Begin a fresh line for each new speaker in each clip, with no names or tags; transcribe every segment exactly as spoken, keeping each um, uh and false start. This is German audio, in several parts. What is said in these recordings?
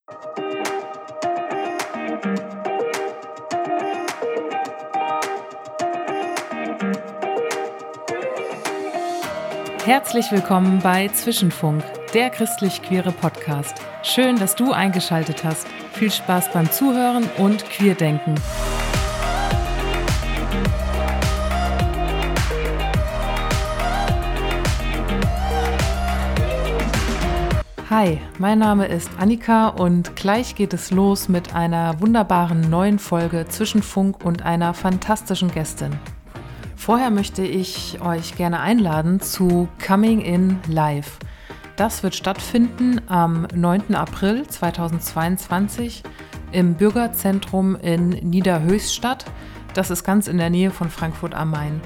Herzlich willkommen bei Zwischenfunk, der christlich-queere Podcast. Schön, dass du eingeschaltet hast. Viel Spaß beim Zuhören und Queerdenken. Hi, mein Name ist Annika und gleich geht es los mit einer wunderbaren neuen Folge Zwischenfunk und einer fantastischen Gästin. Vorher möchte ich euch gerne einladen zu Coming In Live. Das wird stattfinden am neunten April zweitausendzweiundzwanzig im Bürgerzentrum in Niederhöchstadt. Das ist ganz in der Nähe von Frankfurt am Main.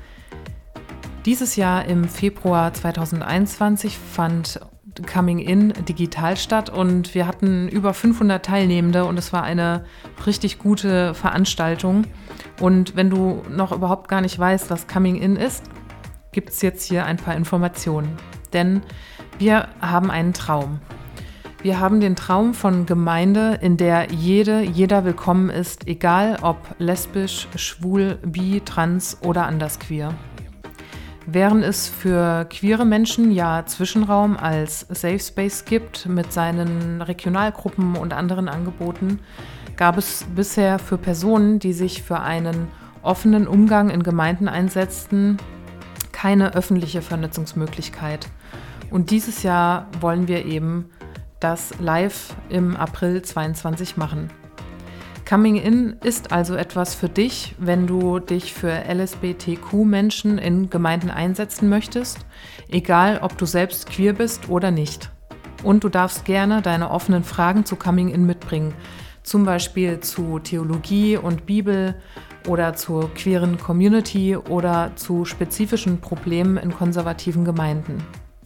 Dieses Jahr im Februar zweitausendeinundzwanzig fand Coming In digital statt und wir hatten über fünfhundert Teilnehmende und es war eine richtig gute Veranstaltung. Und wenn du noch überhaupt gar nicht weißt, was Coming In ist, gibt es jetzt hier ein paar Informationen. Denn wir haben einen Traum. Wir haben den Traum von Gemeinde, in der jede, jeder willkommen ist, egal ob lesbisch, schwul, bi, trans oder andersqueer. Während es für queere Menschen ja Zwischenraum als Safe Space gibt mit seinen Regionalgruppen und anderen Angeboten, gab es bisher für Personen, die sich für einen offenen Umgang in Gemeinden einsetzten, keine öffentliche Vernetzungsmöglichkeit. Und dieses Jahr wollen wir eben das live im April zweiundzwanzig machen. Coming In ist also etwas für dich, wenn du dich für L S B T Q-Menschen in Gemeinden einsetzen möchtest, egal ob du selbst queer bist oder nicht. Und du darfst gerne deine offenen Fragen zu Coming In mitbringen, zum Beispiel zu Theologie und Bibel oder zur queeren Community oder zu spezifischen Problemen in konservativen Gemeinden.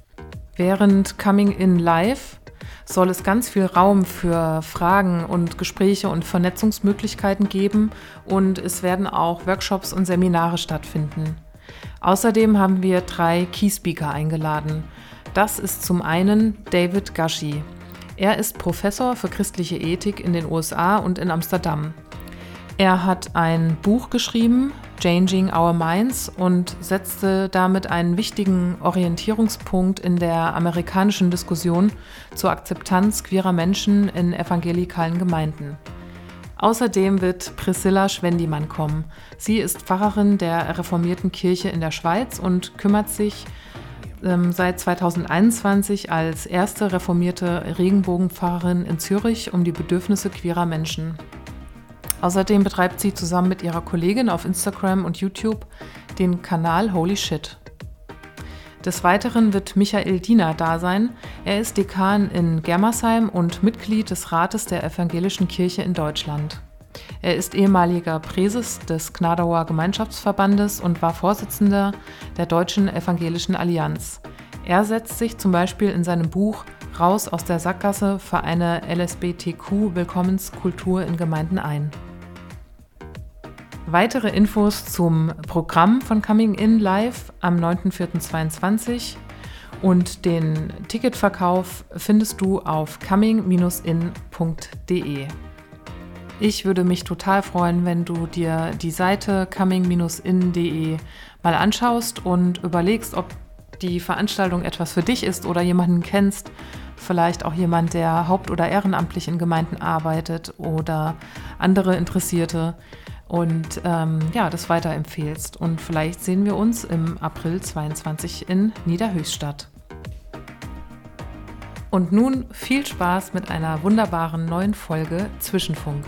Während Coming In Live soll es ganz viel Raum für Fragen und Gespräche und Vernetzungsmöglichkeiten geben und es werden auch Workshops und Seminare stattfinden. Außerdem haben wir drei Key-Speaker eingeladen. Das ist zum einen David Gashi. Er ist Professor für christliche Ethik in den U S A und in Amsterdam. Er hat ein Buch geschrieben, Changing Our Minds, und setzte damit einen wichtigen Orientierungspunkt in der amerikanischen Diskussion zur Akzeptanz queerer Menschen in evangelikalen Gemeinden. Außerdem wird Priscilla Schwendimann kommen. Sie ist Pfarrerin der Reformierten Kirche in der Schweiz und kümmert sich seit zweitausendeinundzwanzig als erste reformierte Regenbogenpfarrerin in Zürich um die Bedürfnisse queerer Menschen. Außerdem betreibt sie zusammen mit ihrer Kollegin auf Instagram und YouTube den Kanal Holy Shit. Des Weiteren wird Michael Diener da sein. Er ist Dekan in Germersheim und Mitglied des Rates der Evangelischen Kirche in Deutschland. Er ist ehemaliger Präses des Gnadauer Gemeinschaftsverbandes und war Vorsitzender der Deutschen Evangelischen Allianz. Er setzt sich zum Beispiel in seinem Buch Raus aus der Sackgasse für eine L S B T Q-Willkommenskultur in Gemeinden ein. Weitere Infos zum Programm von Coming In Live am neunten vierten zweiundzwanzig und den Ticketverkauf findest du auf coming in punkt de. Ich würde mich total freuen, wenn du dir die Seite coming in punkt de mal anschaust und überlegst, ob die Veranstaltung etwas für dich ist oder jemanden kennst, vielleicht auch jemand, der haupt- oder ehrenamtlich in Gemeinden arbeitet oder andere Interessierte und ähm, ja, das weiterempfehlst. Und vielleicht sehen wir uns im April zweiundzwanzig in Niederhöchstadt. Und nun viel Spaß mit einer wunderbaren neuen Folge Zwischenfunk.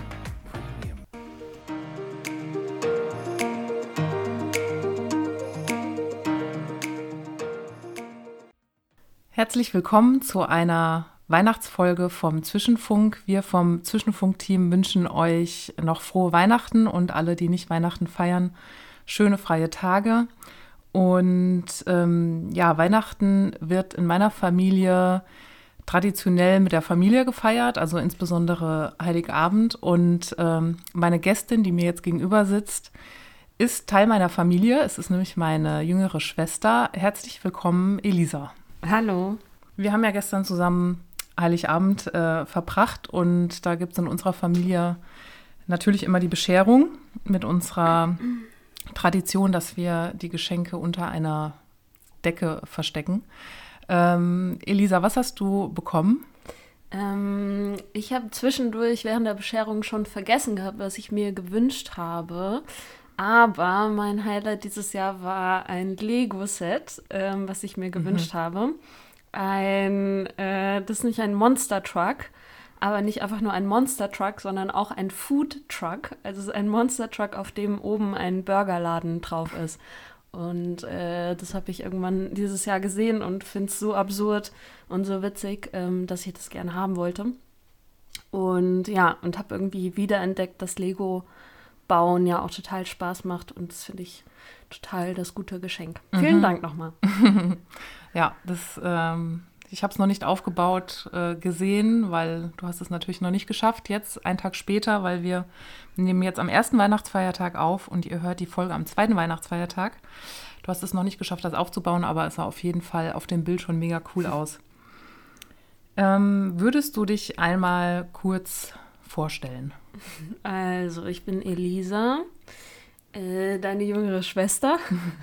Herzlich willkommen zu einer Weihnachtsfolge vom Zwischenfunk. Wir vom Zwischenfunk-Team wünschen euch noch frohe Weihnachten und alle, die nicht Weihnachten feiern, schöne freie Tage. Und ähm, ja, Weihnachten wird in meiner Familie traditionell mit der Familie gefeiert, also insbesondere Heiligabend. Und ähm, meine Gästin, die mir jetzt gegenüber sitzt, ist Teil meiner Familie. Es ist nämlich meine jüngere Schwester. Herzlich willkommen, Elisa.
Hallo.
Wir haben ja gestern zusammen Heiligabend äh, verbracht und da gibt es in unserer Familie natürlich immer die Bescherung mit unserer Tradition, dass wir die Geschenke unter einer Decke verstecken. Ähm, Elisa, was hast du bekommen?
Ähm, ich habe zwischendurch während der Bescherung schon vergessen gehabt, was ich mir gewünscht habe. Aber mein Highlight dieses Jahr war ein Lego-Set, ähm, was ich mir gewünscht mhm. habe. Ein, äh, das ist nicht ein Monster Truck, aber nicht einfach nur ein Monster Truck, sondern auch ein Food Truck. Also es ist ein Monster Truck, auf dem oben ein Burgerladen drauf ist. Und äh, das habe ich irgendwann dieses Jahr gesehen und finde es so absurd und so witzig, ähm, dass ich das gerne haben wollte. Und ja, und habe irgendwie wiederentdeckt, dass Lego-Bauen ja auch total Spaß macht. Und das finde ich total das gute Geschenk. Mhm. Vielen Dank nochmal.
Ja, das, ähm, ich habe es noch nicht aufgebaut äh, gesehen, weil du hast es natürlich noch nicht geschafft. Jetzt, einen Tag später, weil wir nehmen jetzt am ersten Weihnachtsfeiertag auf und ihr hört die Folge am zweiten Weihnachtsfeiertag. Du hast es noch nicht geschafft, das aufzubauen, aber es sah auf jeden Fall auf dem Bild schon mega cool aus. Ähm, würdest du dich einmal kurz vorstellen?
Also, ich bin Elisa, äh, deine jüngere Schwester.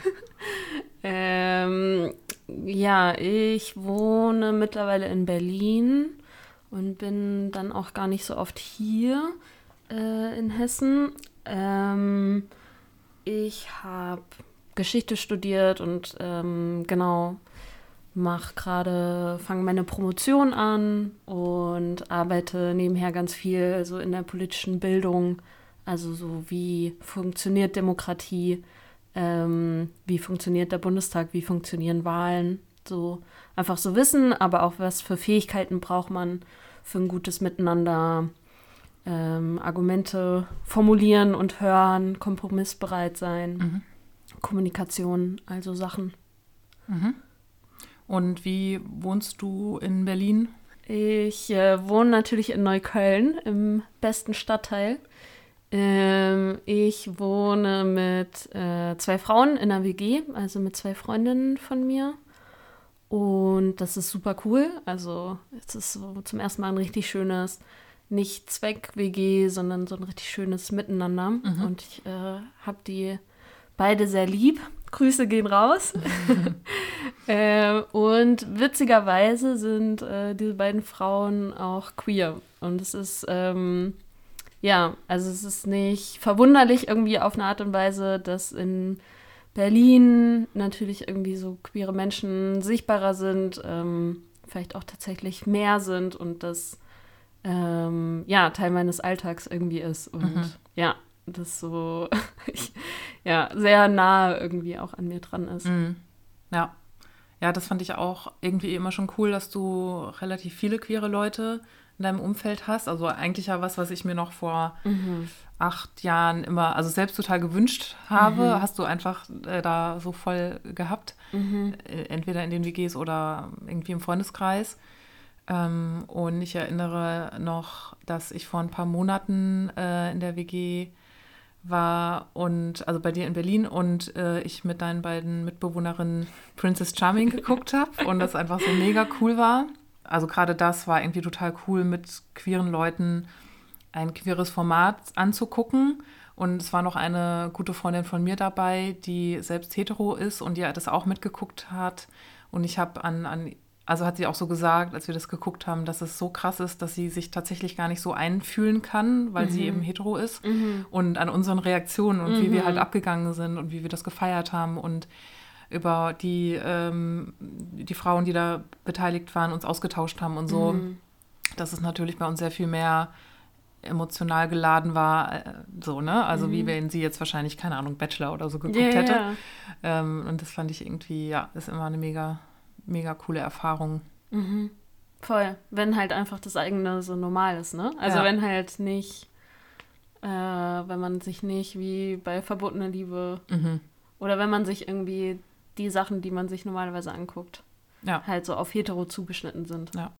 ähm, ja, ich wohne mittlerweile in Berlin und bin dann auch gar nicht so oft hier äh, in Hessen. Ähm, ich habe Geschichte studiert und ähm, genau, mache gerade, fange meine Promotion an und arbeite nebenher ganz viel so in der politischen Bildung, also so wie funktioniert Demokratie, ähm, wie funktioniert der Bundestag, wie funktionieren Wahlen, so einfach so Wissen, aber auch was für Fähigkeiten braucht man für ein gutes Miteinander, ähm, Argumente formulieren und hören, kompromissbereit sein, mhm. Kommunikation, also Sachen.
Mhm. Und wie wohnst du in Berlin?
Ich äh, wohne natürlich in Neukölln, im besten Stadtteil. Ähm, ich wohne mit äh, zwei Frauen in einer W G, also mit zwei Freundinnen von mir. Und das ist super cool. Also es ist so zum ersten Mal ein richtig schönes, nicht Zweck-W G, sondern so ein richtig schönes Miteinander. Mhm. Und ich äh, habe die beide sehr lieb. Grüße gehen raus. äh, und witzigerweise sind äh, diese beiden Frauen auch queer. Und es ist, ähm, ja, also es ist nicht verwunderlich irgendwie auf eine Art und Weise, dass in Berlin natürlich irgendwie so queere Menschen sichtbarer sind, ähm, vielleicht auch tatsächlich mehr sind und das ähm, ja, Teil meines Alltags irgendwie ist. Und mhm. ja, das so ja, sehr nahe irgendwie auch an mir dran ist.
Mhm. Ja. Ja, das fand ich auch irgendwie immer schon cool, dass du relativ viele queere Leute in deinem Umfeld hast. Also eigentlich ja was, was ich mir noch vor mhm. acht Jahren immer, also selbst total gewünscht habe, mhm. hast du einfach äh, da so voll gehabt. Mhm. Äh, entweder in den W Gs oder irgendwie im Freundeskreis. Ähm, und ich erinnere noch, dass ich vor ein paar Monaten äh, in der W G war und also bei dir in Berlin und äh, ich mit deinen beiden Mitbewohnerinnen Princess Charming geguckt habe und das einfach so mega cool war. Also gerade das war irgendwie total cool, mit queeren Leuten ein queeres Format anzugucken. Und es war noch eine gute Freundin von mir dabei, die selbst hetero ist und die das auch mitgeguckt hat. Und ich habe an, an Also hat sie auch so gesagt, als wir das geguckt haben, dass es so krass ist, dass sie sich tatsächlich gar nicht so einfühlen kann, weil mhm. sie eben hetero ist. Mhm. Und an unseren Reaktionen und mhm. wie wir halt abgegangen sind und wie wir das gefeiert haben und über die, ähm, die Frauen, die da beteiligt waren, uns ausgetauscht haben und so. Mhm. Dass es natürlich bei uns sehr viel mehr emotional geladen war, äh, so, ne? Also mhm. wie wenn sie jetzt wahrscheinlich, keine Ahnung, Bachelor oder so geguckt yeah, hätte. Yeah. Ähm, und das fand ich irgendwie, ja, ist immer eine mega... mega coole Erfahrung.
Mhm. Voll. Wenn halt einfach das eigene so normal ist, ne? Also ja. wenn halt nicht, äh, wenn man sich nicht wie bei Verbotene Liebe mhm. oder wenn man sich irgendwie die Sachen, die man sich normalerweise anguckt, ja. halt so auf hetero zugeschnitten sind.
Ja.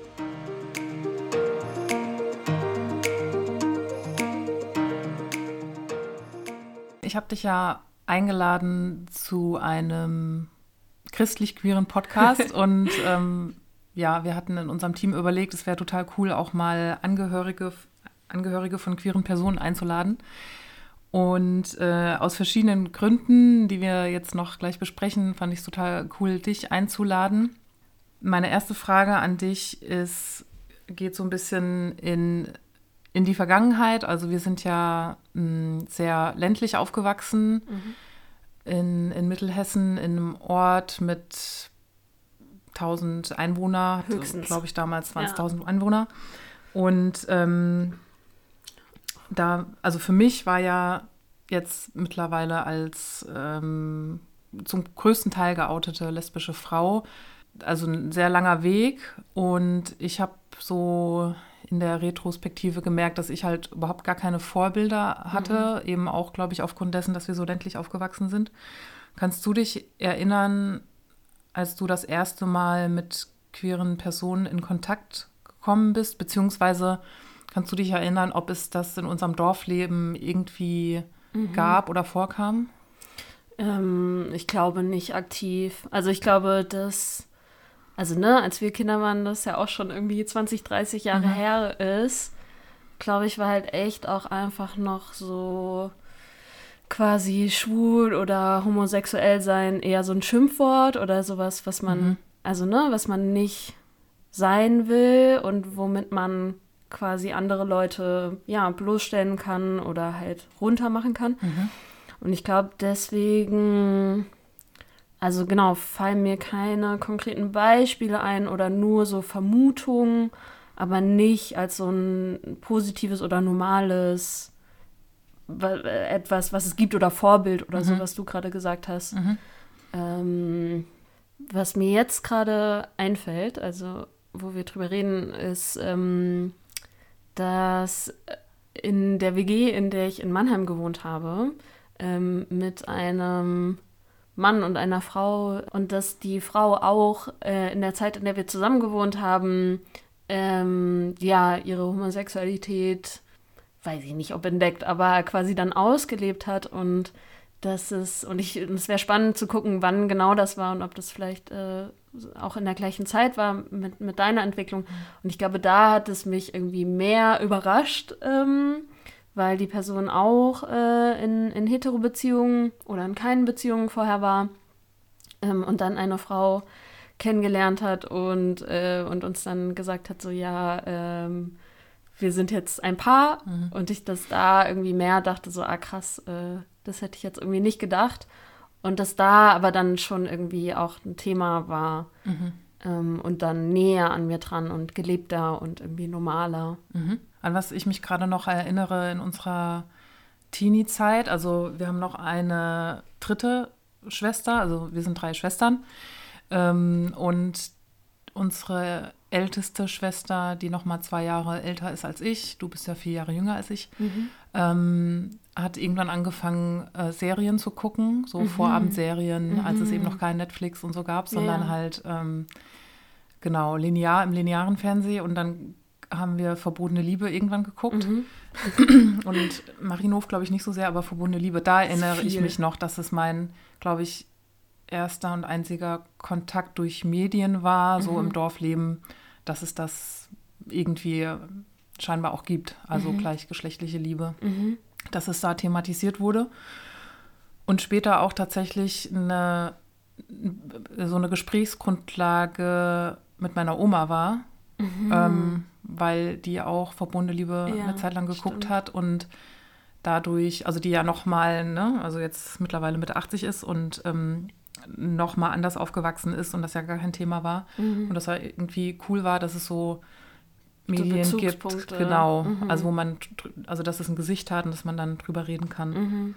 Ich habe dich ja eingeladen zu einem christlich-queeren Podcast und ähm, ja, wir hatten in unserem Team überlegt, es wäre total cool, auch mal Angehörige, Angehörige von queeren Personen einzuladen. Und äh, aus verschiedenen Gründen, die wir jetzt noch gleich besprechen, fand ich es total cool, dich einzuladen. Meine erste Frage an dich ist, geht so ein bisschen in, in die Vergangenheit. Also wir sind ja mh, sehr ländlich aufgewachsen, mhm. in, in Mittelhessen, in einem Ort mit tausend Einwohner,
höchstens.
Glaube ich, damals waren es
ja.
tausend Einwohner. Und ähm, da, also für mich war ja jetzt mittlerweile als ähm, zum größten Teil geoutete lesbische Frau, also ein sehr langer Weg. Und ich habe so in der Retrospektive gemerkt, dass ich halt überhaupt gar keine Vorbilder hatte, mhm. eben auch, glaube ich, aufgrund dessen, dass wir so ländlich aufgewachsen sind. Kannst du dich erinnern, als du das erste Mal mit queeren Personen in Kontakt gekommen bist, beziehungsweise kannst du dich erinnern, ob es das in unserem Dorfleben irgendwie mhm. gab oder vorkam?
Ähm, ich glaube nicht aktiv. Also ich glaube, dass, also ne, als wir Kinder waren, das ja auch schon irgendwie zwanzig, dreißig Jahre mhm. her ist, glaube ich, war halt echt auch einfach noch so quasi schwul oder homosexuell sein eher so ein Schimpfwort oder sowas, was man, mhm. also ne, was man nicht sein will und womit man quasi andere Leute, ja, bloßstellen kann oder halt runtermachen kann. Mhm. Und ich glaube, deswegen, also genau, fallen mir keine konkreten Beispiele ein oder nur so Vermutungen, aber nicht als so ein positives oder normales etwas, was es gibt oder Vorbild oder mhm. so, was du gerade gesagt hast. Mhm. Ähm, was mir jetzt gerade einfällt, also wo wir drüber reden, ist, ähm, dass in der W G, in der ich in Mannheim gewohnt habe, ähm, mit einem Mann und einer Frau und dass die Frau auch äh, in der Zeit, in der wir zusammen gewohnt haben, ähm, ja, ihre Homosexualität, weiß ich nicht, ob entdeckt, aber quasi dann ausgelebt hat und das ist, und ich, es wäre spannend zu gucken, wann genau das war und ob das vielleicht äh, auch in der gleichen Zeit war mit, mit deiner Entwicklung. Und ich glaube, da hat es mich irgendwie mehr überrascht, ähm, weil die Person auch äh, in, in Hetero-Beziehungen oder in keinen Beziehungen vorher war ähm, und dann eine Frau kennengelernt hat und, äh, und uns dann gesagt hat, so ja, ähm, wir sind jetzt ein Paar mhm. und ich das da irgendwie mehr dachte, so ah krass, äh, das hätte ich jetzt irgendwie nicht gedacht. Und das da aber dann schon irgendwie auch ein Thema war mhm. ähm, und dann näher an mir dran und gelebter und irgendwie normaler.
Mhm. An was ich mich gerade noch erinnere in unserer Teenie-Zeit, also wir haben noch eine dritte Schwester, also wir sind drei Schwestern ähm, und unsere älteste Schwester, die noch mal zwei Jahre älter ist als ich, du bist ja vier Jahre jünger als ich, mhm. ähm, hat irgendwann angefangen, äh, Serien zu gucken, so mhm. Vorabendserien, mhm. als es eben noch kein Netflix und so gab, sondern ja. halt, ähm, genau, linear im linearen Fernsehen. Und dann haben wir Verbotene Liebe irgendwann geguckt. Mhm. Und Marienhof, glaube ich, nicht so sehr, aber Verbotene Liebe, da erinnere ich mich noch, dass es mein, glaube ich, erster und einziger Kontakt durch Medien war, mhm. so im Dorfleben, dass es das irgendwie scheinbar auch gibt, also mhm. gleichgeschlechtliche Liebe, mhm. dass es da thematisiert wurde und später auch tatsächlich eine, so eine Gesprächsgrundlage mit meiner Oma war, mhm. ähm, weil die auch Verbotene Liebe ja, eine Zeit lang geguckt stimmt. hat und dadurch, also die ja nochmal, ne, also jetzt mittlerweile Mitte achtzig ist und ähm, noch mal anders aufgewachsen ist und das ja gar kein Thema war. Mhm. Und das war irgendwie cool war, dass es so Medien so gibt, genau, mhm. also wo man, also dass es ein Gesicht hat und dass man dann drüber reden kann. Mhm.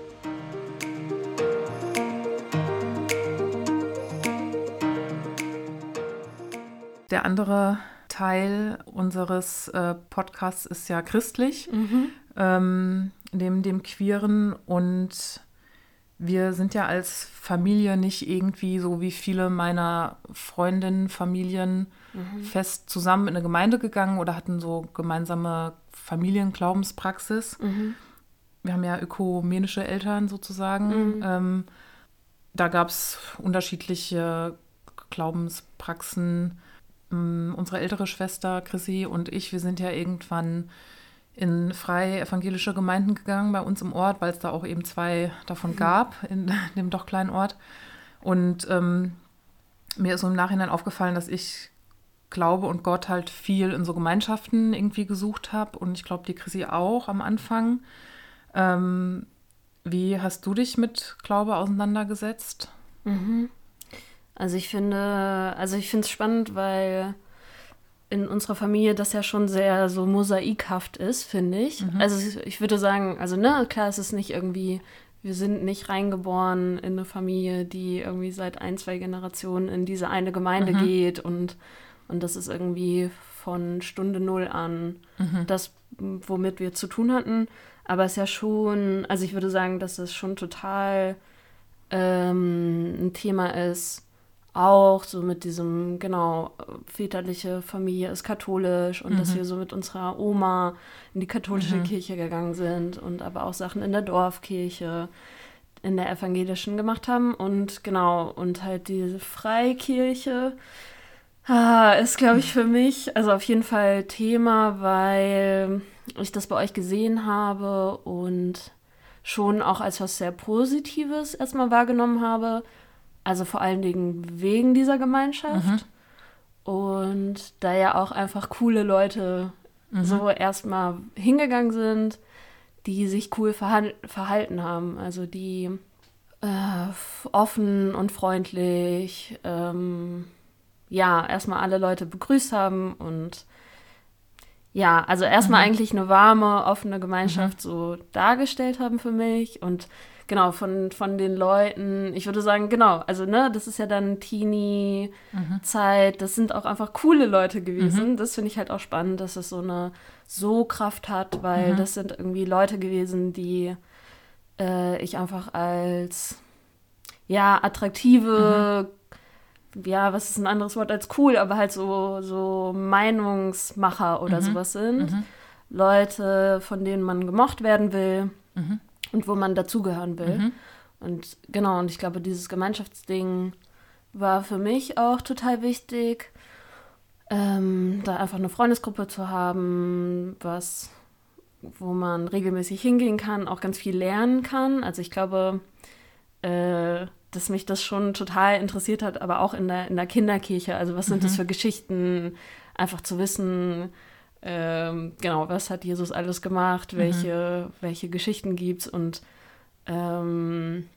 Der andere Teil unseres äh, Podcasts ist ja christlich, mhm. ähm, neben dem Queeren, und wir sind ja als Familie nicht irgendwie so wie viele meiner Freundinnen, Familien mhm. fest zusammen in eine Gemeinde gegangen oder hatten so gemeinsame Familienglaubenspraxis. Mhm. Wir haben ja ökumenische Eltern sozusagen. Mhm. Ähm, da gab es unterschiedliche Glaubenspraxen. ähm, unsere ältere Schwester Chrissy und ich, wir sind ja irgendwann in freie evangelische Gemeinden gegangen bei uns im Ort, weil es da auch eben zwei davon gab in dem doch kleinen Ort. Und ähm, mir ist so im Nachhinein aufgefallen, dass ich Glaube und Gott halt viel in so Gemeinschaften irgendwie gesucht habe. Und ich glaube, die Chrissy auch am Anfang. Ähm, wie hast du dich mit Glaube auseinandergesetzt?
Mhm. Also ich finde, also ich finde es spannend, weil in unserer Familie das ja schon sehr so mosaikhaft ist, finde ich. Mhm. Also ich würde sagen, also ne, klar, es ist nicht irgendwie, wir sind nicht reingeboren in eine Familie, die irgendwie seit ein, zwei Generationen in diese eine Gemeinde mhm. geht und, und das ist irgendwie von Stunde Null an mhm. das, womit wir zu tun hatten. Aber es ist ja schon, also ich würde sagen, dass es schon total ähm, ein Thema ist, auch so mit diesem, genau, väterliche Familie ist katholisch und mhm. dass wir so mit unserer Oma in die katholische mhm. Kirche gegangen sind und aber auch Sachen in der Dorfkirche, in der evangelischen gemacht haben und genau, und halt diese Freikirche ah, ist, glaube ich, für mich, also auf jeden Fall Thema, weil ich das bei euch gesehen habe und schon auch als was sehr Positives erstmal wahrgenommen habe. Also vor allen Dingen wegen dieser Gemeinschaft. Mhm. Und da ja auch einfach coole Leute mhm. so erstmal hingegangen sind, die sich cool verha- verhalten haben. Also die äh, offen und freundlich, ähm, ja, erstmal alle Leute begrüßt haben. Und ja, also erstmal mhm. eigentlich eine warme, offene Gemeinschaft mhm. so dargestellt haben für mich. Und genau, von, von den Leuten, ich würde sagen, genau, also ne, das ist ja dann Teenie-Zeit, mhm. das sind auch einfach coole Leute gewesen. Mhm. Das finde ich halt auch spannend, dass es so eine so Kraft hat, weil mhm. das sind irgendwie Leute gewesen, die äh, ich einfach als, ja, attraktive, mhm. ja, was ist ein anderes Wort als cool, aber halt so, so Meinungsmacher oder mhm. sowas sind. Mhm. Leute, von denen man gemocht werden will. Mhm. Und wo man dazugehören will. Mhm. Und genau, und ich glaube, dieses Gemeinschaftsding war für mich auch total wichtig, ähm, da einfach eine Freundesgruppe zu haben, was, wo man regelmäßig hingehen kann, auch ganz viel lernen kann. Also ich glaube, äh, dass mich das schon total interessiert hat, aber auch in der, in der Kinderkirche. Also was sind mhm. das für Geschichten, einfach zu wissen, Ähm, genau, was hat Jesus alles gemacht, welche, mhm. welche Geschichten gibt's und ähm,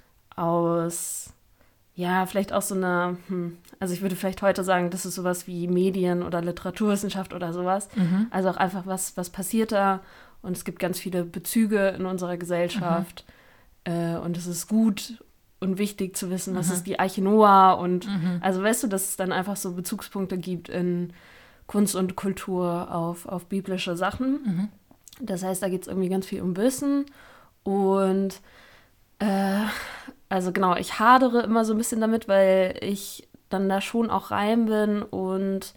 aus, ja, vielleicht auch so eine, hm, also ich würde vielleicht heute sagen, das ist sowas wie Medien- oder Literaturwissenschaft oder sowas. Mhm. Also auch einfach, was, was passiert da und es gibt ganz viele Bezüge in unserer Gesellschaft mhm. äh, und es ist gut und wichtig zu wissen, mhm. was ist die Arche Noah und mhm. also weißt du, dass es dann einfach so Bezugspunkte gibt in Kunst und Kultur auf, auf biblische Sachen. Mhm. Das heißt, da geht es irgendwie ganz viel um Wissen. Und äh, also genau, ich hadere immer so ein bisschen damit, weil ich dann da schon auch rein bin und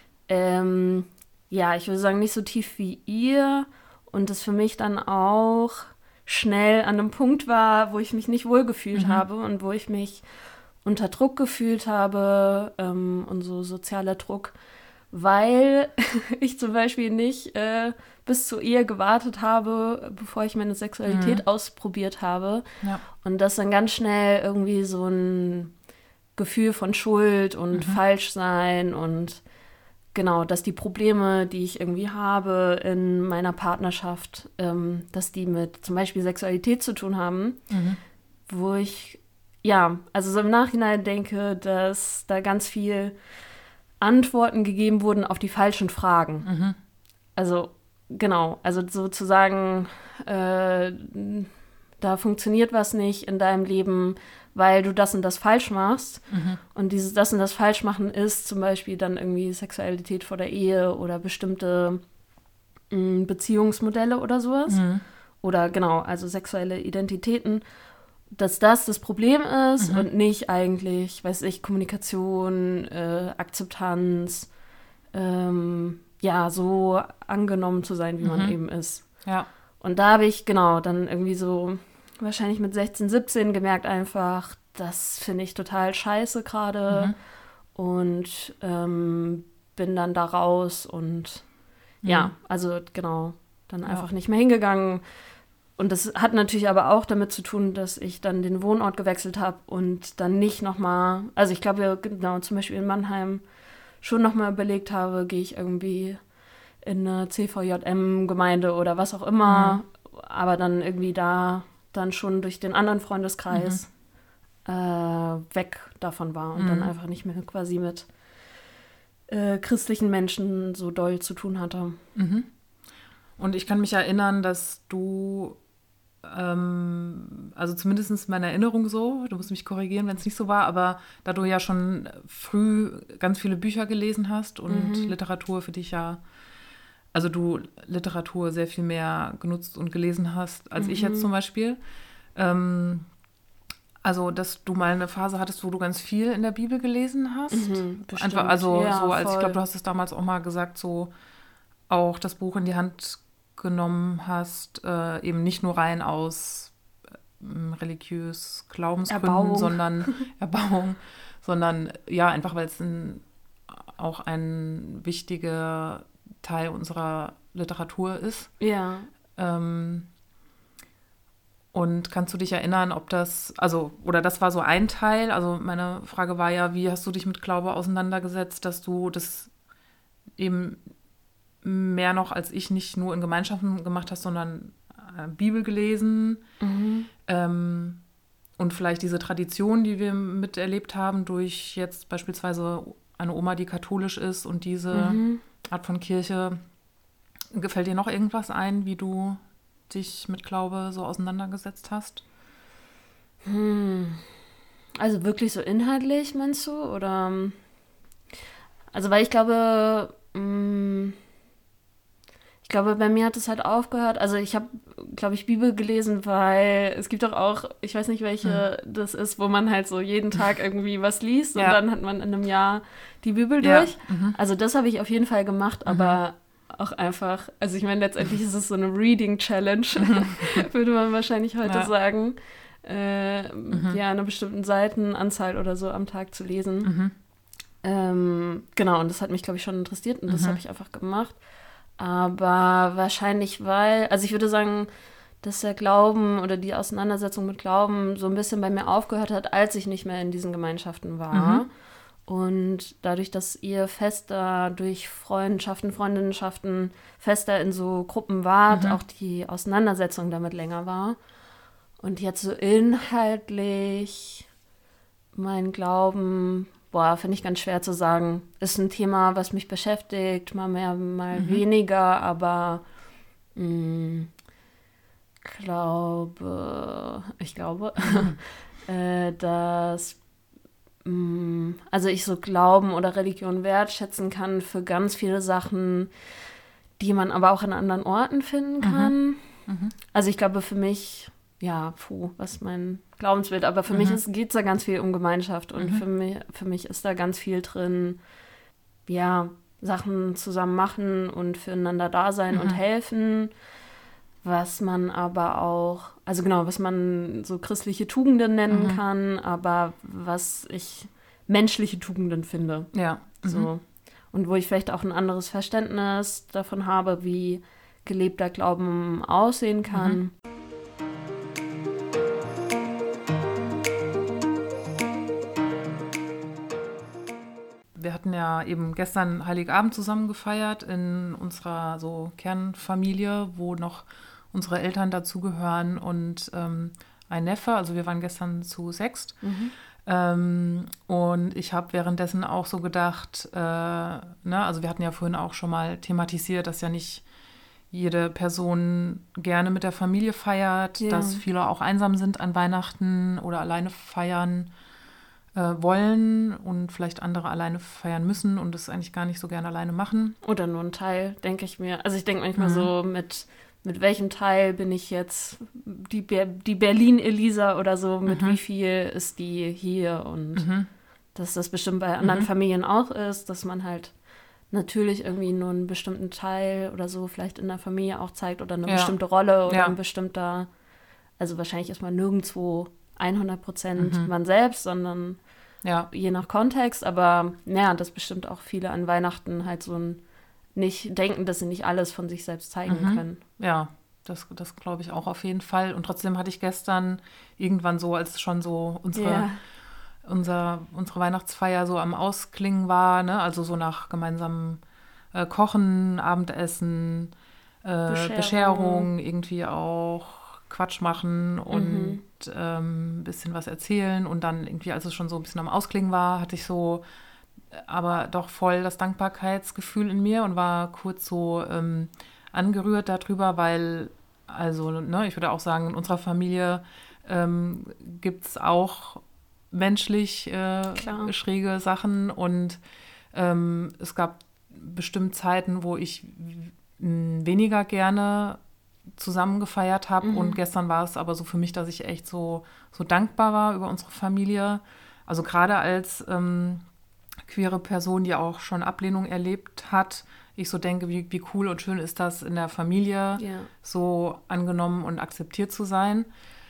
ähm, ja, ich würde sagen, nicht so tief wie ihr. Und das für mich dann auch schnell an einem Punkt war, wo ich mich nicht wohlgefühlt mhm. habe und wo ich mich unter Druck gefühlt habe ähm, und so sozialer Druck, weil ich zum Beispiel nicht äh, bis zur Ehe gewartet habe, bevor ich meine Sexualität mhm. ausprobiert habe. Ja. Und das dann ganz schnell irgendwie so ein Gefühl von Schuld und mhm. Falschsein und genau, dass die Probleme, die ich irgendwie habe in meiner Partnerschaft, ähm, dass die mit zum Beispiel Sexualität zu tun haben, mhm. wo ich, ja, also so im Nachhinein denke, dass da ganz viel Antworten gegeben wurden auf die falschen Fragen. Mhm. Also, genau, also sozusagen, äh, da funktioniert was nicht in deinem Leben, weil du das und das falsch machst. Mhm. Und dieses das und das falsch machen ist zum Beispiel dann irgendwie Sexualität vor der Ehe oder bestimmte mh, Beziehungsmodelle oder sowas. Mhm. Oder genau, also sexuelle Identitäten. Dass das das Problem ist mhm. und nicht eigentlich, weiß ich, Kommunikation, äh, Akzeptanz, ähm, ja, so angenommen zu sein, wie mhm. man eben ist. Ja. Und da habe ich, genau, dann irgendwie so wahrscheinlich mit sechzehn, siebzehn gemerkt einfach, das finde ich total scheiße gerade mhm. und ähm, bin dann da raus und
Mhm.
ja, also genau, dann
Ja.
einfach nicht mehr hingegangen. Und das hat natürlich aber auch damit zu tun, dass ich dann den Wohnort gewechselt habe und dann nicht nochmal, also ich glaube, genau, zum Beispiel in Mannheim schon nochmal überlegt habe, gehe ich irgendwie in eine C V J M-Gemeinde oder was auch immer,
Mhm.
aber dann irgendwie da dann schon durch den anderen Freundeskreis äh, weg davon war und
Mhm.
dann einfach nicht mehr quasi mit äh, christlichen Menschen so doll zu tun hatte.
Mhm. Und ich kann mich erinnern, dass du, ähm, also zumindest meine Erinnerung so, du musst mich korrigieren, wenn es nicht so war, aber da du ja schon früh ganz viele Bücher gelesen hast und
Mhm.
Literatur für dich ja, also du Literatur sehr viel mehr genutzt und gelesen hast, als ich jetzt
Mhm.
zum Beispiel. Ähm, also, dass du mal eine Phase hattest, wo du ganz viel in der Bibel gelesen hast.
Mhm, bestimmt.
Einfach, also
Ja,
so, als ich
voll.
glaube, du hast es damals auch mal gesagt, so auch das Buch in die Hand genommen hast, äh, eben nicht nur rein aus ähm, religiös Glaubensgründen,
Erbauung.
sondern Erbauung, sondern ja, einfach weil es ein, auch ein wichtiger Teil unserer Literatur ist.
Ja.
Ähm, und kannst du dich erinnern, ob das, also, oder das war so ein Teil, also meine Frage war ja, wie hast du dich mit Glaube auseinandergesetzt, dass du das eben mehr noch als ich nicht nur in Gemeinschaften gemacht hast, sondern äh, Bibel gelesen
Mhm.
ähm, und vielleicht diese Tradition, die wir miterlebt haben, durch jetzt beispielsweise eine Oma, die katholisch ist und diese
Mhm.
Art von Kirche. Gefällt dir noch irgendwas ein, wie du dich mit Glaube so auseinandergesetzt hast?
Hm. Also wirklich so inhaltlich, meinst du? Oder? Also, weil ich glaube, mh, ich glaube, bei mir hat es halt aufgehört. Also, ich habe, glaube ich, Bibel gelesen, weil es gibt doch auch, ich weiß nicht, welche das ist, wo man halt so jeden Tag irgendwie was liest und
Ja.
dann hat man in einem Jahr die Bibel
Ja.
durch.
Mhm.
Also, das habe ich auf jeden Fall gemacht, aber auch einfach, also ich meine, letztendlich ist es so eine Reading Challenge, würde man wahrscheinlich heute
Ja.
sagen. Äh, ja, eine bestimmten Seitenanzahl oder so am Tag zu lesen.
Mhm.
Ähm, genau, und das hat mich, glaube ich, schon interessiert und das
Mhm.
habe ich einfach gemacht. Aber wahrscheinlich, weil, also ich würde sagen, dass der Glauben oder die Auseinandersetzung mit Glauben so ein bisschen bei mir aufgehört hat, als ich nicht mehr in diesen Gemeinschaften war.
Mhm.
Und dadurch, dass ihr fester durch Freundschaften, Freundinnenschaften fester in so Gruppen wart,
Mhm.
auch die Auseinandersetzung damit länger war. Und jetzt so inhaltlich mein Glauben, boah, finde ich ganz schwer zu sagen. Ist ein Thema, was mich beschäftigt, mal mehr, mal
Mhm.
weniger, aber mh, glaube, ich glaube, äh, dass mh, also ich so Glauben oder Religion wertschätzen kann für ganz viele Sachen, die man aber auch an anderen Orten finden kann.
Mhm.
Also ich glaube für mich, ja, puh, was ist mein Glaubensbild, aber für
Mhm.
mich geht es da ganz viel um Gemeinschaft und
Mhm.
für mich, für mich ist da ganz viel drin, ja, Sachen zusammen machen und füreinander da sein
Mhm.
und helfen, was man aber auch, also genau, was man so christliche Tugenden nennen
Mhm.
kann, aber was ich menschliche Tugenden finde.
Ja. Mhm.
So. Und wo ich vielleicht auch ein anderes Verständnis davon habe, wie gelebter Glauben aussehen kann.
Mhm. Wir hatten ja eben gestern Heiligabend zusammen gefeiert in unserer so Kernfamilie, wo noch unsere Eltern dazugehören und ähm, ein Neffe. Also wir waren gestern zu sechst.
Mhm.
Ähm, und ich habe währenddessen auch so gedacht, äh, ne, also wir hatten ja vorhin auch schon mal thematisiert, dass ja nicht jede Person gerne mit der Familie feiert,
Ja.
dass viele auch einsam sind an Weihnachten oder alleine feiern äh, wollen und vielleicht andere alleine feiern müssen und das eigentlich gar nicht so gerne alleine machen.
Oder nur ein Teil, denke ich mir. Also ich denke manchmal
Mhm.
so, mit, mit welchem Teil bin ich jetzt die, Ber die Berlin-Elisa oder so, mit
Mhm.
wie viel ist die hier und
Mhm.
dass das bestimmt bei anderen
Mhm.
Familien auch ist, dass man halt natürlich irgendwie nur einen bestimmten Teil oder so vielleicht in der Familie auch zeigt oder eine
Ja.
bestimmte Rolle oder
Ja.
ein bestimmter, also wahrscheinlich ist man nirgendwo hundert Prozent
Mhm.
man selbst, sondern
Ja.
Je nach Kontext, aber naja, dass bestimmt auch viele an Weihnachten halt so ein nicht denken, dass sie nicht alles von sich selbst zeigen
Mhm.
können.
Ja, das, das glaube ich auch auf jeden Fall. Und trotzdem hatte ich gestern irgendwann so, als schon so unsere,
Ja.
unser, unsere Weihnachtsfeier so am Ausklingen war, ne? Also so nach gemeinsamem äh, Kochen, Abendessen, äh,
Bescherung.
Bescherung, irgendwie auch Quatsch machen und
Mhm.
ähm, ein bisschen was erzählen. Und dann irgendwie, als es schon so ein bisschen am Ausklingen war, hatte ich so aber doch voll das Dankbarkeitsgefühl in mir und war kurz so ähm, angerührt darüber, weil, also, ne, ich würde auch sagen, in unserer Familie ähm, gibt es auch menschlich äh,
Klar.
schräge Sachen und ähm, es gab bestimmt Zeiten, wo ich w- weniger gerne zusammen gefeiert habe
Mhm.
und gestern war es aber so für mich, dass ich echt so, so dankbar war über unsere Familie. Also gerade als ähm, queere Person, die auch schon Ablehnung erlebt hat, ich so denke, wie, wie cool und schön ist das, in der Familie
Ja.
so angenommen und akzeptiert zu sein.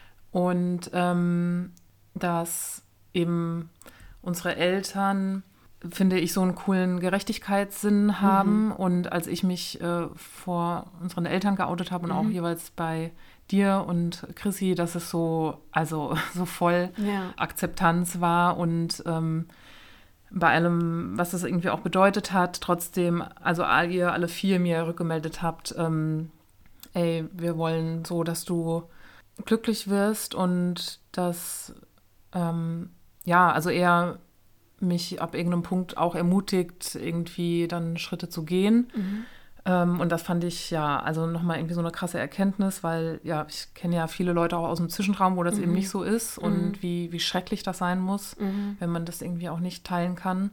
Und ähm, dass eben unsere Eltern, finde ich, so einen coolen Gerechtigkeitssinn haben. Und als ich mich äh, vor unseren Eltern geoutet habe und auch jeweils bei dir und Chrissy, dass es so, also so voll
Ja.
Akzeptanz war und ähm, bei allem, was das irgendwie auch bedeutet hat, trotzdem, also all ihr alle vier mir rückgemeldet habt, ähm, ey, wir wollen so, dass du glücklich wirst und dass, ähm, ja, also eher mich ab irgendeinem Punkt auch ermutigt, irgendwie dann Schritte zu gehen.
Mhm.
Ähm, und das fand ich ja, also nochmal irgendwie so eine krasse Erkenntnis, weil ja, ich kenne ja viele Leute auch aus dem Zwischenraum, wo das
Mhm.
eben nicht so ist
Mhm.
und wie, wie schrecklich das sein muss,
Mhm.
wenn man das irgendwie auch nicht teilen kann.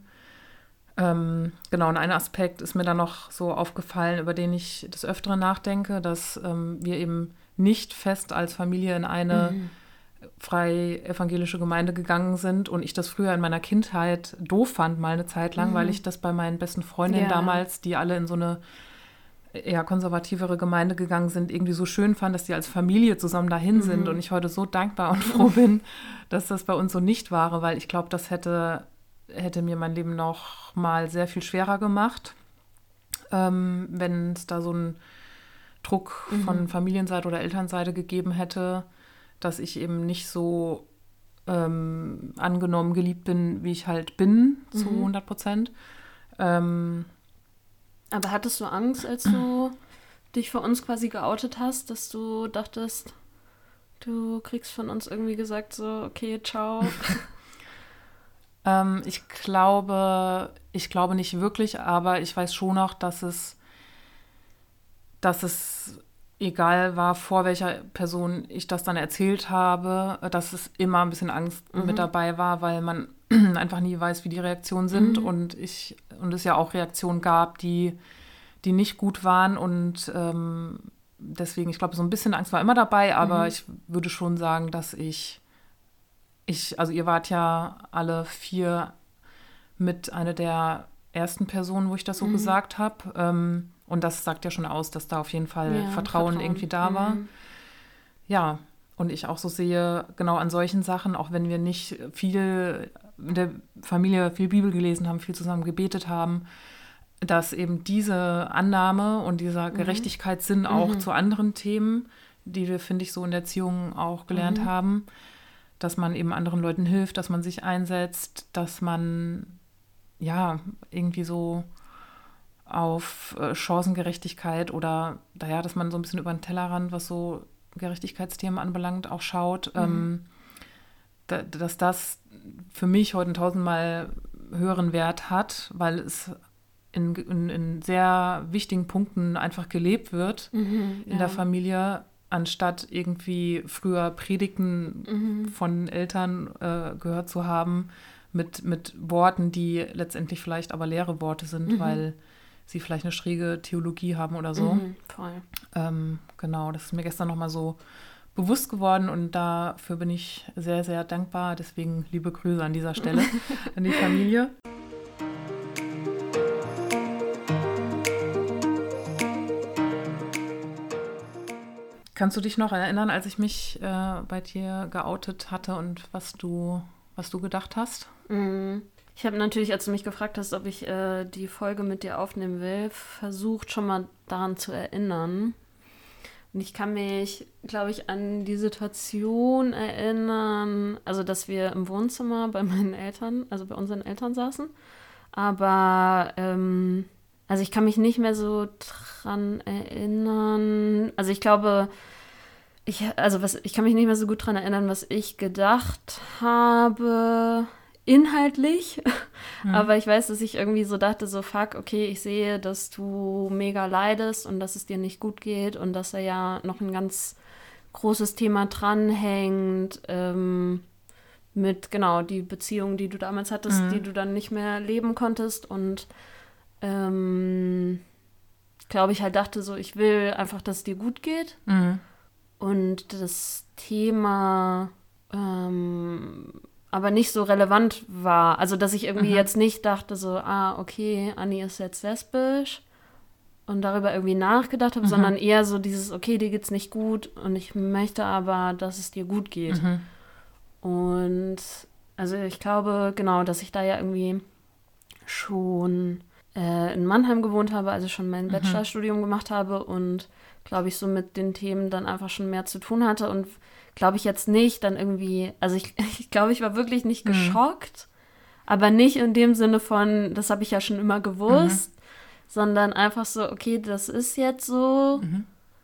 Ähm, genau, und ein Aspekt ist mir dann noch so aufgefallen, über den ich des Öfteren nachdenke, dass ähm, wir eben nicht fest als Familie in eine
Mhm.
frei evangelische Gemeinde gegangen sind und ich das früher in meiner Kindheit doof fand, mal eine Zeit lang,
Mhm.
weil ich das bei meinen besten Freundinnen
Ja.
damals, die alle in so eine eher konservativere Gemeinde gegangen sind, irgendwie so schön fand, dass die als Familie zusammen dahin sind und ich heute so dankbar und froh bin, dass das bei uns so nicht war, weil ich glaube, das hätte, hätte mir mein Leben noch mal sehr viel schwerer gemacht, ähm, wenn es da so einen Druck
Mhm.
von Familienseite oder Elternseite gegeben hätte, dass ich eben nicht so ähm, angenommen, geliebt bin, wie ich halt bin, zu
Mhm.
hundert Prozent. Ähm,
Aber hattest du Angst, als du dich vor uns quasi geoutet hast, dass du dachtest, du kriegst von uns irgendwie gesagt, so, okay, ciao.
ähm, ich glaube, ich glaube nicht wirklich, aber ich weiß schon noch, dass es, dass es egal war, vor welcher Person ich das dann erzählt habe, dass es immer ein bisschen Angst
Mhm.
mit dabei war, weil man einfach nie weiß, wie die Reaktionen sind
Mhm.
und ich und es ja auch Reaktionen gab, die, die nicht gut waren und ähm, deswegen, ich glaube, so ein bisschen Angst war immer dabei, aber
Mhm.
ich würde schon sagen, dass ich, ich, also ihr wart ja alle vier mit einer der ersten Personen, wo ich das so
Mhm.
gesagt habe. Ähm, und das sagt ja schon aus, dass da auf jeden Fall
Ja,
Vertrauen,
Vertrauen.
irgendwie da war.
Mhm.
Ja, und ich auch so sehe, genau an solchen Sachen, auch wenn wir nicht viel in der Familie viel Bibel gelesen haben, viel zusammen gebetet haben, dass eben diese Annahme und dieser Gerechtigkeitssinn auch
Mhm.
zu anderen Themen, die wir, finde ich, so in der Erziehung auch gelernt
Mhm.
haben, dass man eben anderen Leuten hilft, dass man sich einsetzt, dass man ja irgendwie so auf äh, Chancengerechtigkeit oder naja, dass man so ein bisschen über den Tellerrand, was so Gerechtigkeitsthemen anbelangt, auch schaut,
Mhm.
ähm, da, dass das für mich heute einen tausendmal höheren Wert hat, weil es in, in, in sehr wichtigen Punkten einfach gelebt wird
Mhm.
in
Ja.
der Familie, anstatt irgendwie früher Predigten
Mhm.
von Eltern äh, gehört zu haben mit, mit Worten, die letztendlich vielleicht aber leere Worte sind,
Mhm.
weil sie vielleicht eine schräge Theologie haben oder so.
Mhm. Voll.
Ähm, genau, das ist mir gestern nochmal so bewusst geworden und dafür bin ich sehr, sehr dankbar. Deswegen liebe Grüße an dieser Stelle an die Familie. Kannst du dich noch erinnern, als ich mich äh, bei dir geoutet hatte und was du, was du gedacht hast?
Mhm. Ich habe natürlich, als du mich gefragt hast, ob ich äh, die Folge mit dir aufnehmen will, versucht schon mal daran zu erinnern. Und ich kann mich, glaube ich, an die Situation erinnern, also dass wir im Wohnzimmer bei meinen Eltern, also bei unseren Eltern saßen. Aber, ähm, also ich kann mich nicht mehr so dran erinnern. Also ich glaube, ich, also was, ich kann mich nicht mehr so gut dran erinnern, was ich gedacht habe, inhaltlich.
Mhm.
Aber ich weiß, dass ich irgendwie so dachte, so fuck, okay, ich sehe, dass du mega leidest und dass es dir nicht gut geht und dass da ja noch ein ganz großes Thema dranhängt, ähm, mit, genau, die Beziehung, die du damals hattest,
Mhm.
die du dann nicht mehr leben konntest. Und ähm, glaube ich halt dachte so, ich will einfach, dass es dir gut geht.
Mhm.
Und das Thema ähm, aber nicht so relevant war. Also, dass ich irgendwie
Mhm.
jetzt nicht dachte so, ah, okay, Anni ist jetzt lesbisch und darüber irgendwie nachgedacht habe,
Mhm.
sondern eher so dieses, okay, dir geht's nicht gut und ich möchte aber, dass es dir gut geht.
Mhm.
Und also ich glaube, genau, dass ich da ja irgendwie schon äh, in Mannheim gewohnt habe, also schon mein
Mhm.
Bachelorstudium gemacht habe und glaube ich so mit den Themen dann einfach schon mehr zu tun hatte und glaube ich jetzt nicht dann irgendwie, also ich, ich glaube, ich war wirklich nicht
Mhm.
geschockt, aber nicht in dem Sinne von, das habe ich ja schon immer gewusst, sondern einfach so, okay, das ist jetzt so
Mhm.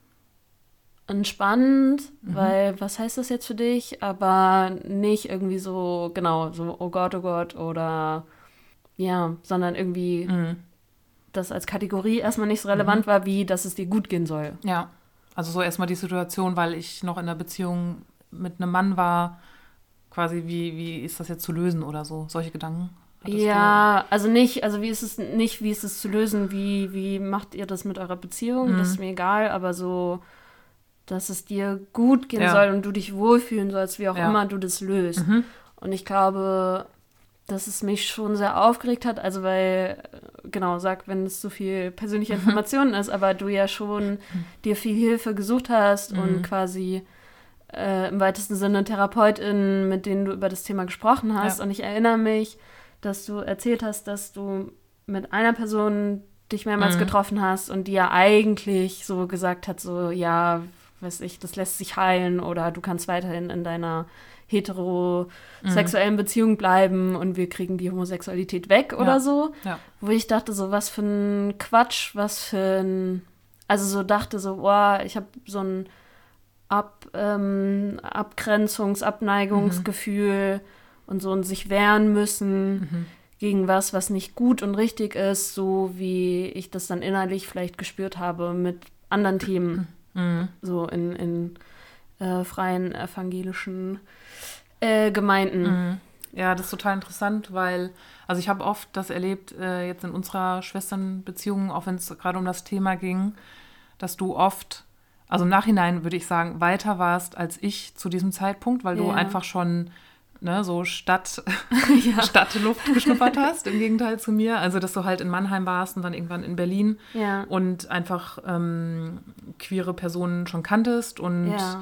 entspannend,
Mhm.
weil was heißt das jetzt für dich? Aber nicht irgendwie so, genau, so, oh Gott, oh Gott oder ja, sondern irgendwie
Mhm.
das als Kategorie erstmal nicht so relevant war, wie dass es dir gut gehen soll.
Ja, also so erstmal die Situation, weil ich noch in einer Beziehung mit einem Mann war, quasi wie, wie ist das jetzt zu lösen oder so, solche Gedanken hattest
Ja, also nicht, also wie ist es nicht, wie ist es zu lösen, wie, wie macht ihr das mit eurer Beziehung?
Mhm.
Das ist mir egal, aber so, dass es dir gut gehen
Ja.
soll und du dich wohlfühlen sollst, wie auch
Ja.
immer du das löst.
Mhm.
Und ich glaube, dass es mich schon sehr aufgeregt hat, also weil, äh, genau, sag, wenn es zu viel persönliche Informationen ist, aber du ja schon dir viel Hilfe gesucht hast
Mhm.
und quasi äh, im weitesten Sinne TherapeutInnen, mit denen du über das Thema gesprochen hast.
Ja.
Und ich erinnere mich, dass du erzählt hast, dass du mit einer Person dich mehrmals
Mhm.
getroffen hast und die ja eigentlich so gesagt hat, so, ja, weiß ich, das lässt sich heilen oder du kannst weiterhin in deiner heterosexuellen Beziehung bleiben und wir kriegen die Homosexualität weg oder
Ja.
so.
Ja.
Wo ich dachte, so, was für ein Quatsch, was für ein, also so dachte so, boah, ich habe so ein Ab, ähm, Abgrenzungs-, Abneigungsgefühl und so und sich wehren müssen
Mhm.
gegen was, was nicht gut und richtig ist, so wie ich das dann innerlich vielleicht gespürt habe mit anderen Themen,
Mhm.
so in, in äh, freien evangelischen äh, Gemeinden.
Mhm. Ja, das ist total interessant, weil, also ich habe oft das erlebt, äh, jetzt in unserer Schwesternbeziehung, auch wenn es gerade um das Thema ging, dass du oft, also im Nachhinein würde ich sagen, weiter warst als ich zu diesem Zeitpunkt, weil du
Ja.
einfach schon ne, so Stadt,
Ja.
Stadtluft geschnuppert hast, im Gegenteil zu mir. Also, dass du halt in Mannheim warst und dann irgendwann in Berlin
Ja.
und einfach ähm, queere Personen schon kanntest und
Ja.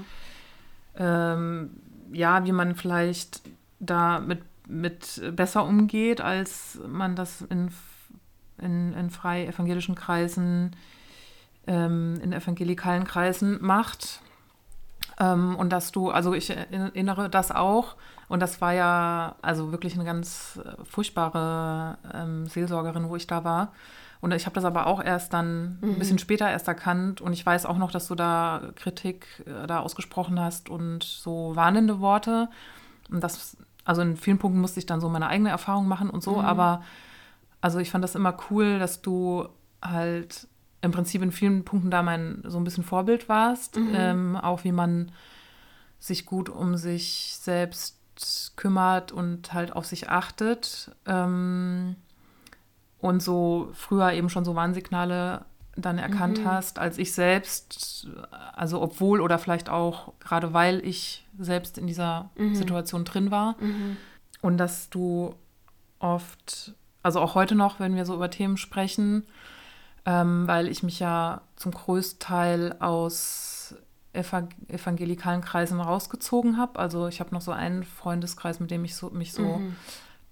ähm, ja, wie man vielleicht da mit, mit besser umgeht, als man das in, in, in frei evangelischen Kreisen, ähm, in evangelikalen Kreisen macht. Ähm, und dass du, also ich erinnere das auch, und das war ja also wirklich eine ganz furchtbare ähm, Seelsorgerin, wo ich da war. Und ich habe das aber auch erst dann
Mhm.
ein bisschen später erst erkannt. Und ich weiß auch noch, dass du da Kritik äh, da ausgesprochen hast und so warnende Worte. Und das, also in vielen Punkten musste ich dann so meine eigene Erfahrung machen und so.
Mhm.
Aber also ich fand das immer cool, dass du halt im Prinzip in vielen Punkten da mein so ein bisschen Vorbild warst.
Mhm.
Ähm, auch wie man sich gut um sich selbst kümmert und halt auf sich achtet. Ähm, und so früher eben schon so Warnsignale dann erkannt
Mhm.
hast, als ich selbst, also obwohl oder vielleicht auch gerade weil ich selbst in dieser
Mhm.
Situation drin war.
Mhm.
Und dass du oft, also auch heute noch, wenn wir so über Themen sprechen, ähm, weil ich mich ja zum Großteil aus evang- evangelikalen Kreisen rausgezogen habe. Also ich habe noch so einen Freundeskreis, mit dem ich so, mich so
Mhm.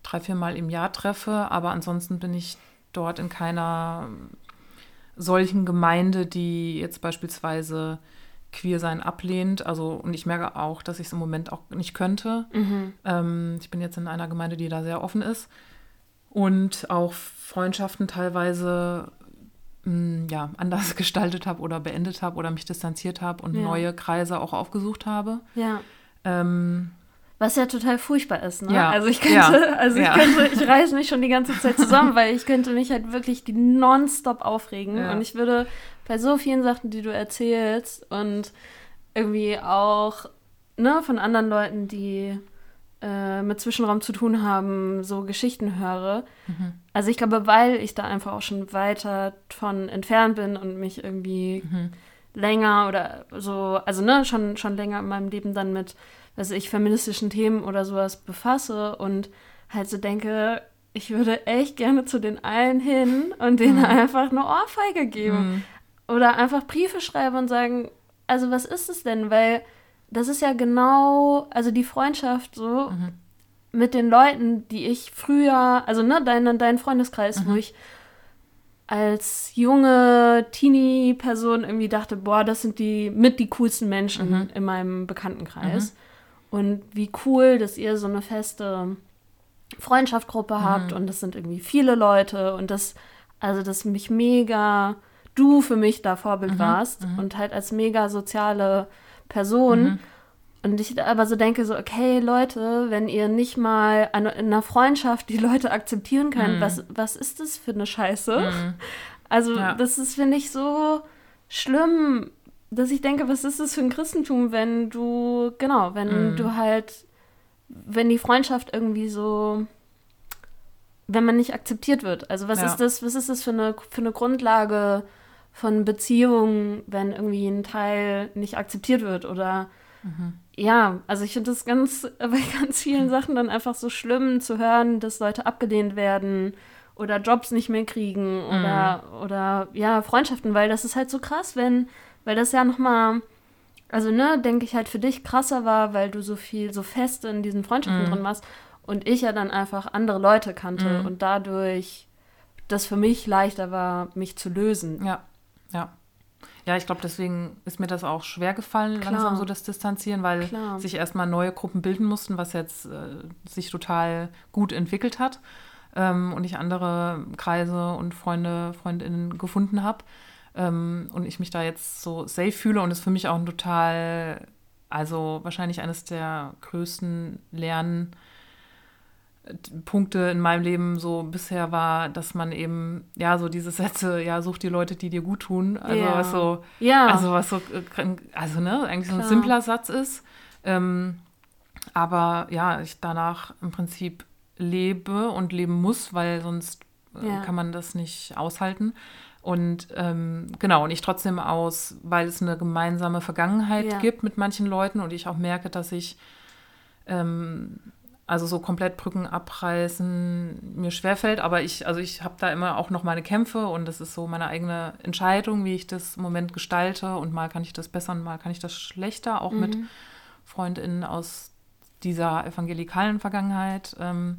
drei, vier Mal im Jahr treffe, aber ansonsten bin ich dort in keiner solchen Gemeinde, die jetzt beispielsweise queer sein ablehnt. Also, und ich merke auch, dass ich es im Moment auch nicht könnte.
Mhm.
Ähm, ich bin jetzt in einer Gemeinde, die da sehr offen ist und auch Freundschaften teilweise mh, ja, anders gestaltet habe oder beendet habe oder mich distanziert habe und
Ja.
neue Kreise auch aufgesucht habe.
Ja.
Ähm,
Was ja total furchtbar ist, ne?
Ja.
Also ich könnte,
Ja.
also ich
Ja.
könnte, ich reiße mich schon die ganze Zeit zusammen, weil ich könnte mich halt wirklich die nonstop aufregen.
Ja.
Und ich würde bei so vielen Sachen, die du erzählst und irgendwie auch, ne, von anderen Leuten, die äh, mit Zwischenraum zu tun haben, so Geschichten höre.
Mhm.
Also ich glaube, weil ich da einfach auch schon weiter von entfernt bin und mich irgendwie
Mhm.
länger oder so, also ne, schon, schon länger in meinem Leben dann mit, weiß ich, feministischen Themen oder sowas befasse und halt so denke, ich würde echt gerne zu den allen hin und denen
Mhm.
einfach eine Ohrfeige geben.
Mhm.
Oder einfach Briefe schreiben und sagen, also was ist es denn? Weil das ist ja genau, also die Freundschaft so
Mhm.
mit den Leuten, die ich früher, also ne, dein, dein Freundeskreis,
Mhm.
wo ich als junge Teenie-Person irgendwie dachte, boah, das sind die mit die coolsten Menschen
Mhm.
in meinem Bekanntenkreis. Und wie cool, dass ihr so eine feste Freundschaftsgruppe
Mhm.
habt und das sind irgendwie viele Leute und das, also dass mich mega, du für mich da Vorbild
Mhm.
warst
Mhm.
und halt als mega soziale Person.
Mhm.
Und ich aber so denke so, okay, Leute, wenn ihr nicht mal an, in einer Freundschaft die Leute akzeptieren könnt,
Mhm.
was, was ist das für eine Scheiße?
Mhm.
Also
Ja.
das ist, finde ich, so schlimm, dass ich denke, was ist das für ein Christentum, wenn du, genau, wenn
Mhm.
du halt, wenn die Freundschaft irgendwie so, wenn man nicht akzeptiert wird. Also was
Ja.
ist das, was ist das für eine, für eine Grundlage von Beziehungen, wenn irgendwie ein Teil nicht akzeptiert wird oder
Mhm.
ja, also ich finde das ganz, bei ganz vielen Sachen dann einfach so schlimm zu hören, dass Leute abgelehnt werden oder Jobs nicht mehr kriegen oder, oder ja, Freundschaften, weil das ist halt so krass, wenn, weil das ja nochmal, also ne, denke ich halt für dich krasser war, weil du so viel, so fest in diesen Freundschaften
Mhm.
drin warst und ich ja dann einfach andere Leute kannte
Mhm.
und dadurch das für mich leichter war, mich zu lösen.
Ja, ja. Ja, ich glaube, deswegen ist mir das auch schwer gefallen,
Klar.
langsam so das Distanzieren, weil
Klar.
sich erstmal neue Gruppen bilden mussten, was jetzt äh, sich total gut entwickelt hat ähm, und ich andere Kreise und Freunde, Freundinnen gefunden habe ähm, und ich mich da jetzt so safe fühle und es für mich auch ein total, also wahrscheinlich eines der größten Lern Punkte in meinem Leben so bisher war, dass man eben, ja, so diese Sätze, ja, such die Leute, die dir gut tun. Also
Ja.
was so,
Ja.
also was so, äh, also ne, eigentlich so ein
Klar.
simpler Satz ist. Ähm, aber ja, ich danach im Prinzip lebe und leben muss, weil sonst äh,
Ja.
kann man das nicht aushalten. Und ähm, genau, und ich trotzdem aus, weil es eine gemeinsame Vergangenheit
Ja.
gibt mit manchen Leuten und ich auch merke, dass ich ähm, also so komplett Brücken abreißen mir schwerfällt, aber ich, also ich habe da immer auch noch meine Kämpfe und das ist so meine eigene Entscheidung, wie ich das im Moment gestalte und mal kann ich das besser und mal kann ich das schlechter, auch
Mhm.
mit FreundInnen aus dieser evangelikalen Vergangenheit ähm,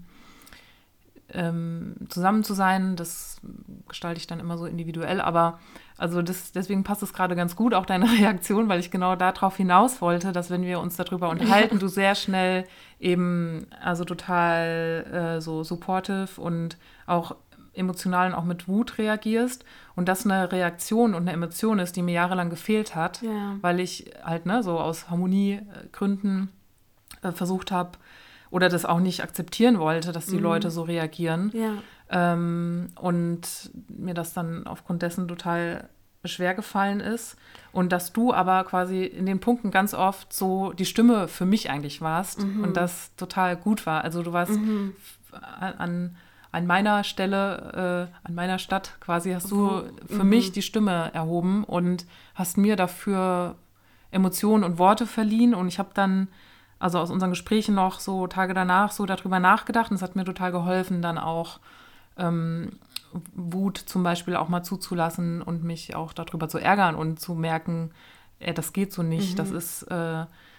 ähm, zusammen zu sein. Das gestalte ich dann immer so individuell, aber also das, deswegen passt es gerade ganz gut, auch deine Reaktion, weil ich genau darauf hinaus wollte, dass wenn wir uns darüber unterhalten, du sehr schnell eben, also total äh, so supportive und auch emotional und auch mit Wut reagierst und das eine Reaktion und eine Emotion ist, die mir jahrelang gefehlt hat,
Ja.
weil ich halt ne, so aus Harmoniegründen äh, versucht habe oder das auch nicht akzeptieren wollte, dass die
Mhm.
Leute so reagieren.
Ja.
Ähm, und mir das dann aufgrund dessen total schwer gefallen ist. Und dass du aber quasi in den Punkten ganz oft so die Stimme für mich eigentlich warst
Mhm.
und das total gut war. Also du warst
Mhm.
f- an, an meiner Stelle, äh, an meiner Stadt quasi, hast du
Wo-
für
mhm.
mich die Stimme erhoben und hast mir dafür Emotionen und Worte verliehen. Und ich habe dann also aus unseren Gesprächen noch so Tage danach so darüber nachgedacht und es hat mir total geholfen, dann auch ähm, Wut zum Beispiel auch mal zuzulassen und mich auch darüber zu ärgern und zu merken, äh, das geht so nicht,
Mhm.
das ist, äh,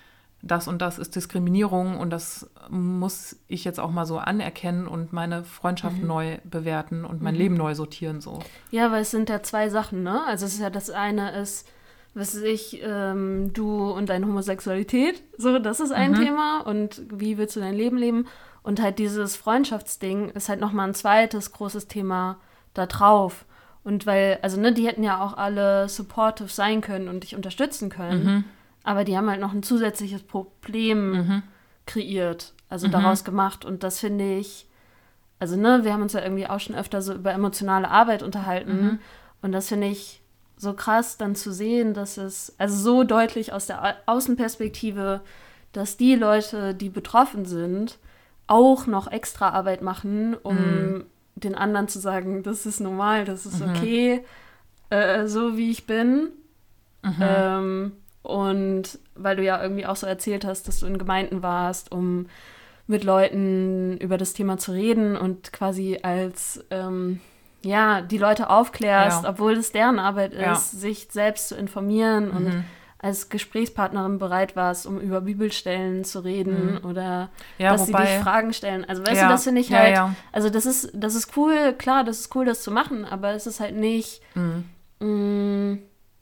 das und das ist Diskriminierung und das muss ich jetzt auch mal so anerkennen und meine Freundschaft mhm. neu bewerten und mein mhm. Leben neu sortieren. So.
Ja, weil es sind ja zwei Sachen, ne? Also es ist ja das eine ist, was weiß ich, ähm, du und deine Homosexualität, so, das ist ein mhm. Thema und wie willst du dein Leben leben? Und halt dieses Freundschaftsding ist halt nochmal ein zweites großes Thema da drauf. Und weil, also ne, die hätten ja auch alle supportive sein können und dich unterstützen können, mhm. aber die haben halt noch ein zusätzliches Problem mhm. kreiert, also mhm. daraus gemacht. Und das finde ich, also ne, wir haben uns ja irgendwie auch schon öfter so über emotionale Arbeit unterhalten. Mhm. Und das finde ich so krass dann zu sehen, dass es, also so deutlich aus der Außenperspektive, dass die Leute, die betroffen sind, auch noch extra Arbeit machen, um mhm. den anderen zu sagen, das ist normal, das ist mhm. okay, äh, so wie ich bin. Mhm. Ähm, und weil du ja irgendwie auch so erzählt hast, dass du in Gemeinden warst, um mit Leuten über das Thema zu reden und quasi als, ähm, ja, die Leute aufklärst, ja. obwohl es deren Arbeit ist, ja. sich selbst zu informieren mhm. und als Gesprächspartnerin bereit warst, um über Bibelstellen zu reden mhm. oder ja, dass wobei, sie dich Fragen stellen. Also weißt ja, du, das finde ich ja, halt, ja. also das ist, das ist cool, klar, das ist cool, das zu machen, aber es ist halt nicht, mhm. mh,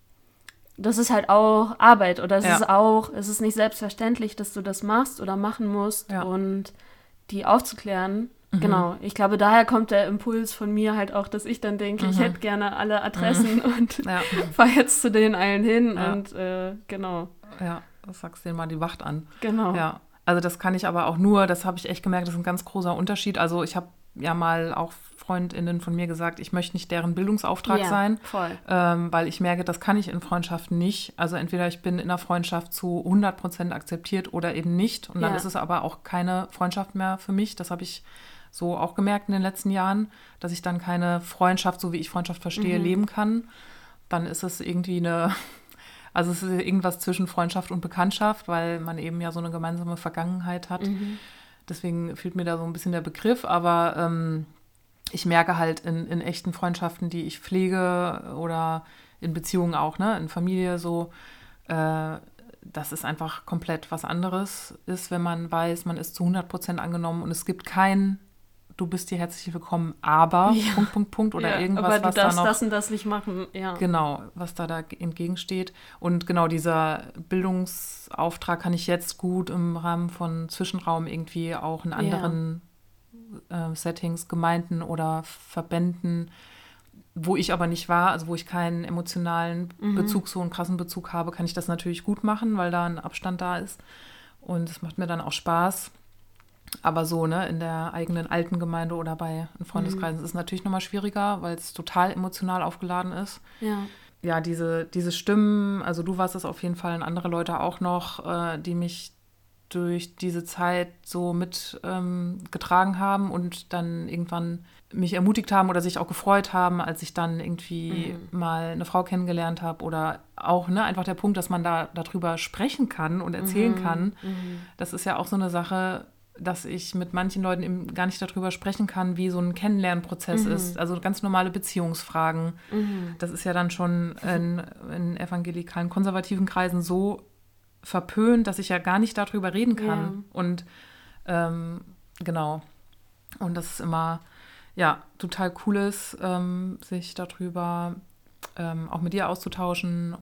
das ist halt auch Arbeit oder es ja. ist auch, es ist nicht selbstverständlich, dass du das machst oder machen musst ja. und die aufzuklären. Mhm. Genau, ich glaube, daher kommt der Impuls von mir halt auch, dass ich dann denke, mhm. ich hätte gerne alle Adressen mhm. und ja. fahre jetzt zu denen allen hin ja. und äh, genau.
Ja, das sagst du denen mal die Wacht an.
Genau.
Ja, also das kann ich aber auch nur, das habe ich echt gemerkt, das ist ein ganz großer Unterschied. Also ich habe ja mal auch FreundInnen von mir gesagt, ich möchte nicht deren Bildungsauftrag ja, sein,
voll.
Ähm, weil ich merke, das kann ich in Freundschaften nicht. Also entweder ich bin in einer Freundschaft zu hundert Prozent akzeptiert oder eben nicht. Und dann ja. ist es aber auch keine Freundschaft mehr für mich. Das habe ich so auch gemerkt in den letzten Jahren, dass ich dann keine Freundschaft, so wie ich Freundschaft verstehe, mhm. leben kann. Dann ist es irgendwie eine, also es ist irgendwas zwischen Freundschaft und Bekanntschaft, weil man eben ja so eine gemeinsame Vergangenheit hat. Mhm. Deswegen fehlt mir da so ein bisschen der Begriff, aber ähm, ich merke halt in, in echten Freundschaften, die ich pflege oder in Beziehungen auch, ne, in Familie so, äh, dass es einfach komplett was anderes ist, wenn man weiß, man ist zu hundert Prozent angenommen und es gibt kein du bist hier herzlich willkommen, aber ja. Punkt, Punkt, Punkt oder ja, irgendwas,
aber du
was
darfst
da noch...
das und das nicht machen, ja.
Genau, was da, da entgegensteht. Und genau dieser Bildungsauftrag kann ich jetzt gut im Rahmen von Zwischenraum irgendwie auch in anderen ja. äh, Settings, Gemeinden oder Verbänden, wo ich aber nicht war, also wo ich keinen emotionalen mhm. Bezug, so einen krassen Bezug habe, kann ich das natürlich gut machen, weil da ein Abstand da ist. Und es macht mir dann auch Spaß. Aber so, ne, in der eigenen alten Gemeinde oder bei Freundeskreisen mhm. ist es natürlich nochmal schwieriger, weil es total emotional aufgeladen ist.
Ja.
Ja, diese, diese Stimmen, also du warst es auf jeden Fall und andere Leute auch noch, äh, die mich durch diese Zeit so mit ähm, getragen haben und dann irgendwann mich ermutigt haben oder sich auch gefreut haben, als ich dann irgendwie mhm. mal eine Frau kennengelernt habe oder auch, ne, einfach der Punkt, dass man da darüber sprechen kann und erzählen mhm. kann. Mhm. Das ist ja auch so eine Sache, dass ich mit manchen Leuten eben gar nicht darüber sprechen kann, wie so ein Kennenlernprozess mhm. ist. Also ganz normale Beziehungsfragen. Mhm. Das ist ja dann schon in, in evangelikalen, konservativen Kreisen so verpönt, dass ich ja gar nicht darüber reden kann. Ja. Und ähm, genau. Und das ist immer, ja, total Cooles, ähm, sich darüber ähm, auch mit dir auszutauschen.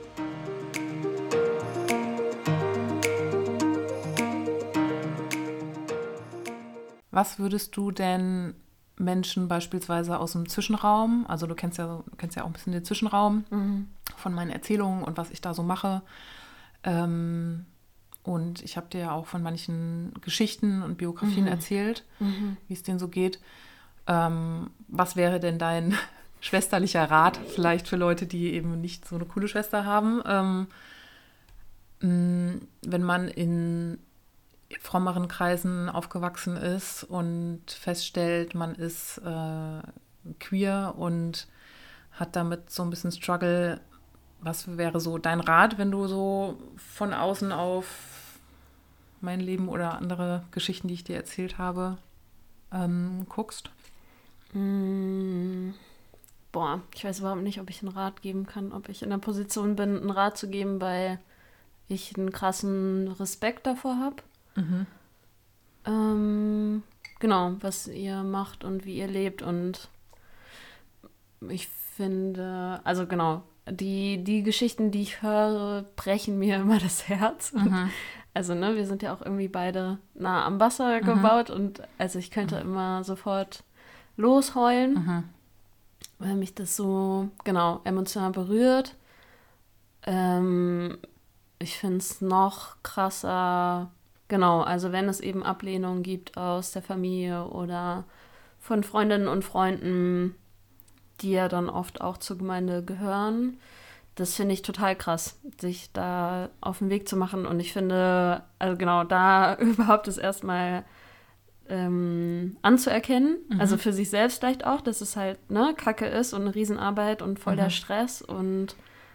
Was würdest du denn Menschen beispielsweise aus dem Zwischenraum, also du kennst ja, du kennst ja auch ein bisschen den Zwischenraum mhm. von meinen Erzählungen und was ich da so mache. Ähm, und ich habe dir ja auch von manchen Geschichten und Biografien mhm. erzählt, mhm. wie es denen so geht. Ähm, was wäre denn dein schwesterlicher Rat vielleicht für Leute, die eben nicht so eine coole Schwester haben, ähm, mh, wenn man in frommeren Kreisen aufgewachsen ist und feststellt, man ist äh, queer und hat damit so ein bisschen Struggle. Was wäre so dein Rat, wenn du so von außen auf mein Leben oder andere Geschichten, die ich dir erzählt habe, ähm, guckst?
Mm, boah, ich weiß überhaupt nicht, ob ich einen Rat geben kann, ob ich in der Position bin, einen Rat zu geben, weil ich einen krassen Respekt davor habe.
Mhm.
Ähm, genau, was ihr macht und wie ihr lebt. Und ich finde, also genau, die, die Geschichten, die ich höre, brechen mir immer das Herz.
Mhm.
Also, ne, wir sind ja auch irgendwie beide nah am Wasser gebaut und also ich könnte mhm. immer sofort losheulen,
Mhm.
weil mich das so, genau, emotional berührt. Ähm, ich finde es noch krasser, genau, also wenn es eben Ablehnung gibt aus der Familie oder von Freundinnen und Freunden, die ja dann oft auch zur Gemeinde gehören. Das finde ich total krass, sich da auf den Weg zu machen. Und ich finde, also genau, da überhaupt es erstmal ähm, anzuerkennen, mhm. also für sich selbst vielleicht auch, dass es halt ne, Kacke ist und eine Riesenarbeit und voll mhm. der Stress und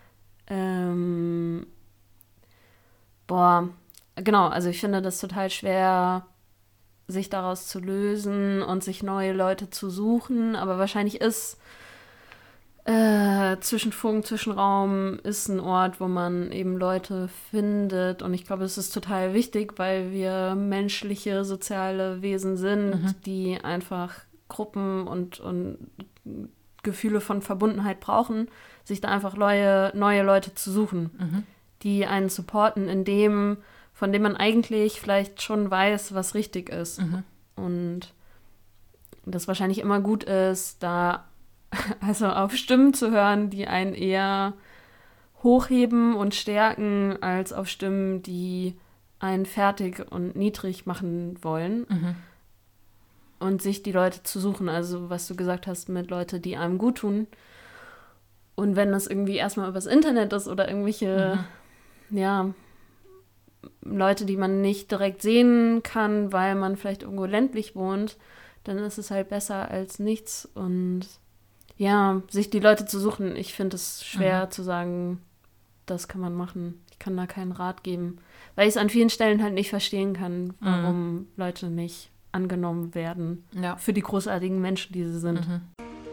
ähm, boah, genau, also ich finde das total schwer, sich daraus zu lösen und sich neue Leute zu suchen, aber wahrscheinlich ist Äh, Zwischenfunk, Zwischenraum ist ein Ort, wo man eben Leute findet und ich glaube, es ist total wichtig, weil wir menschliche, soziale Wesen sind, mhm. die einfach Gruppen und, und Gefühle von Verbundenheit brauchen, sich da einfach neue, neue Leute zu suchen, mhm. die einen supporten in dem, von dem man eigentlich vielleicht schon weiß, was richtig ist. Mhm. Und das wahrscheinlich immer gut ist, da also auf Stimmen zu hören, die einen eher hochheben und stärken, als auf Stimmen, die einen fertig und niedrig machen wollen. Mhm. Und sich die Leute zu suchen, also was du gesagt hast, mit Leuten, die einem gut tun. Und wenn das irgendwie erstmal übers Internet ist oder irgendwelche, mhm. ja, Leute, die man nicht direkt sehen kann, weil man vielleicht irgendwo ländlich wohnt, dann ist es halt besser als nichts. Und ja, sich die Leute zu suchen, ich finde es schwer mhm. zu sagen, das kann man machen. Ich kann da keinen Rat geben, weil ich es an vielen Stellen halt nicht verstehen kann, warum mhm. Leute nicht angenommen werden ja. für die großartigen Menschen, die sie sind. Mhm.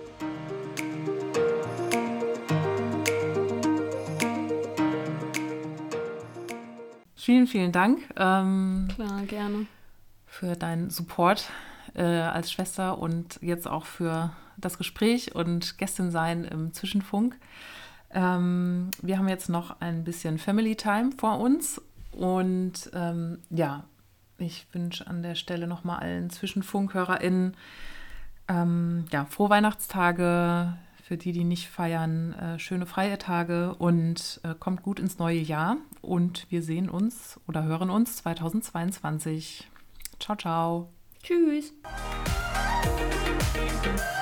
Vielen, vielen Dank. Ähm,
Klar, gerne.
Für deinen Support äh, als Schwester und jetzt auch für das Gespräch und Gästin sein im Zwischenfunk. Ähm, wir haben jetzt noch ein bisschen Family Time vor uns und ähm, ja, ich wünsche an der Stelle nochmal allen ZwischenfunkhörerInnen ähm, ja, frohe Weihnachtstage, für die, die nicht feiern, äh, schöne freie Tage und äh, kommt gut ins neue Jahr und wir sehen uns oder hören uns zweitausendzweiundzwanzig. Ciao, ciao.
Tschüss.